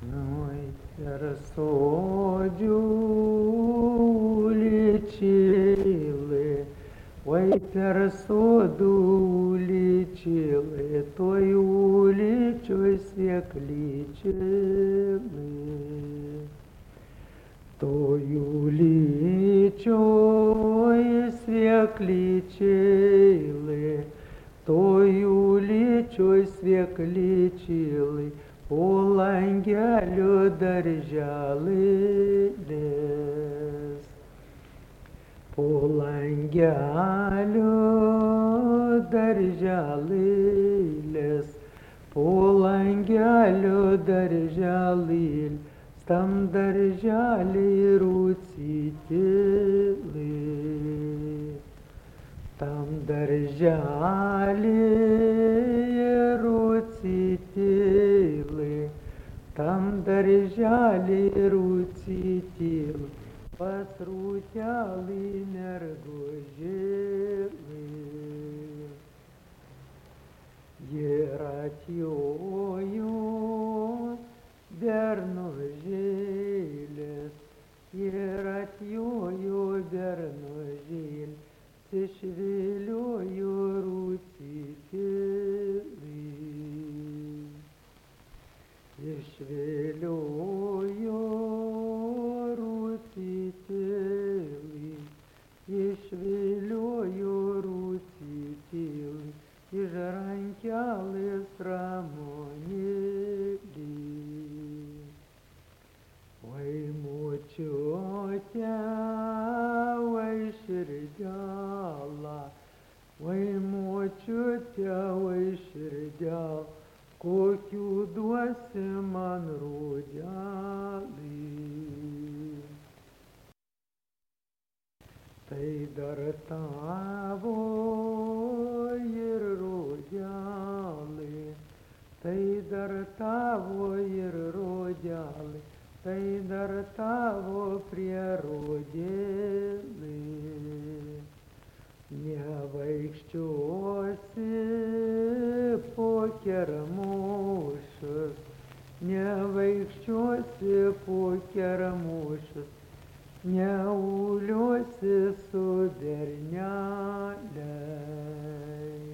Noi per soggiù ličili, oi per sodų ličili, toj uličioj sviekličili. Toj uličioj sviekličili, toj uličioj sviekličili, po langeliu darželis. Po langeliu darželis, po langeliu darželis, tam darželį rūcytili. Tam darželį rūcytili, tam darželį rūcytili, pas rūtelį mergužėlį. Ir atjojo bernužėlis, ir atjojo bernužėlis, išviliojo rūcytili. Išviliojo rūcytili, išviliojo rūcytili, iš rankelės ramonėlį. Oi močiute, oi širdelą, oi močiute, oi širdelą, kokių duosi man rudelį. Tai dar tavo ir rudelį, tai dar tavo ir rudelį, tai dar tavo prie rudelį. Nevaikščiosi po kermušus, nevaikščiosi po kermušus, neuliuosi su berneliais.